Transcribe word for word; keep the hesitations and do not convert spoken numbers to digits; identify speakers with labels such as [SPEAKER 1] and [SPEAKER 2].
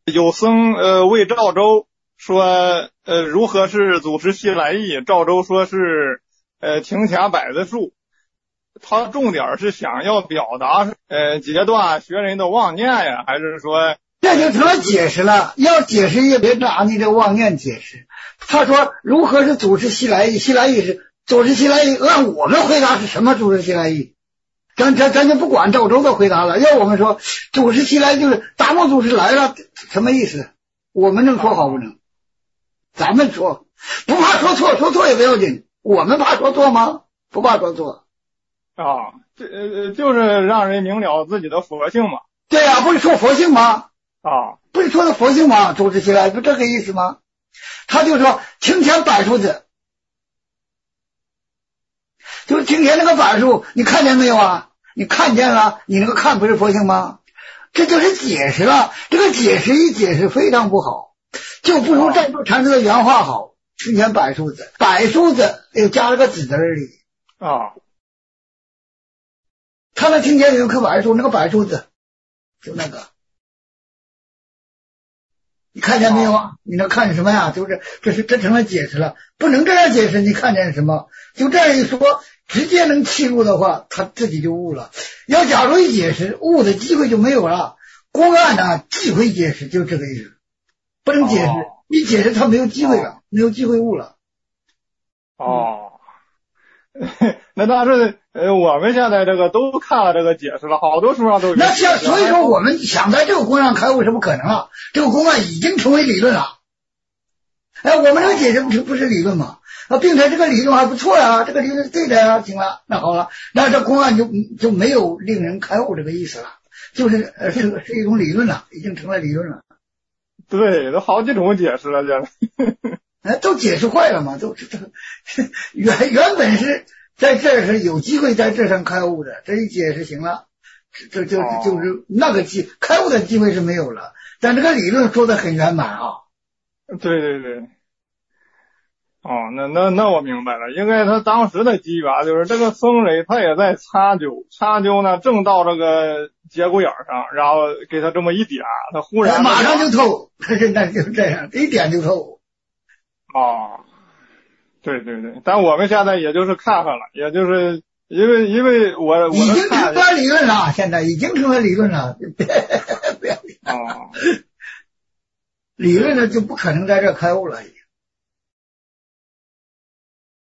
[SPEAKER 1] 有僧呃问赵州说呃如何是祖师西来意，赵州说是呃庭前柏子树，他重点是想要表达呃截断学人的妄念呀，还是说
[SPEAKER 2] 这就成了解释了？要解释也别拿你这妄念解释。他说如何是祖师西来意，西来意是祖师西来意，按我们回答是什么祖师西来意？咱咱咱就不管赵州的回答了。要我们说祖师西来就是达摩祖师来了，什么意思？我们能说好不能？咱们说不怕说错，说错也不要紧。我们怕说错吗？不怕说错
[SPEAKER 1] 啊，这呃就是让人明了自己的佛性嘛。
[SPEAKER 2] 对呀、啊，不是说佛性吗？
[SPEAKER 1] 啊，
[SPEAKER 2] 不是说的佛性吗？祖师西来不这个意思吗？他就说庭前柏树子，就是庭前那个柏树，你看见没有啊？你看见了，你那个看不是佛性吗？这就是解释了。这个解释一解释非常不好，就不如赵州禅师的原话好。庭前柏树子，柏树子又加了个子字而已
[SPEAKER 1] 啊。
[SPEAKER 2] 他那庭前有一棵柏树，那个柏树子就那个，你看见没有啊？你能看见什么呀？就是这是这成了解释了，不能这样解释。你看见什么？就这样一说，直接能切入的话，他自己就悟了。要假如一解释，悟的机会就没有了。公案呢，忌讳解释，就这个意思，不能解释。
[SPEAKER 1] 哦、
[SPEAKER 2] 一解释他没有机会了，哦、没有机会悟了。
[SPEAKER 1] 哦，嗯、那但是呃，我们现在这个都看了这个解释了，好多书上都有。
[SPEAKER 2] 那像所以说，我们想在这个公案开悟是不可能了。这个公案已经成为理论了。哎，我们这个解释不是不是理论吗？啊，并且这个理论还不错呀，这个理论是对的呀。行了，那好了，那这公案就就没有令人开悟这个意思了，就是呃是是一种理论了，已经成了理论了。
[SPEAKER 1] 对，都好几种解释了，这
[SPEAKER 2] 哎，都解释坏了嘛，都这原原本是在这儿是有机会在这上开悟的，这一解释行了，这就就是那个机开悟的机会是没有了，但这个理论说的很圆满啊。
[SPEAKER 1] 对对对。哦，那那那我明白了，因为他当时的机缘就是这个僧人他也在插灸，插灸呢正到这个节骨眼上，然后给他这么一点，他忽然
[SPEAKER 2] 马上就透，那就这样，一点就透。
[SPEAKER 1] 哦，对对对，但我们现在也就是看看了，也就是因为因为我我
[SPEAKER 2] 已经成了理论了，现在已经成了理论了，不要理
[SPEAKER 1] 哦，
[SPEAKER 2] 理论呢就不可能在这开悟了。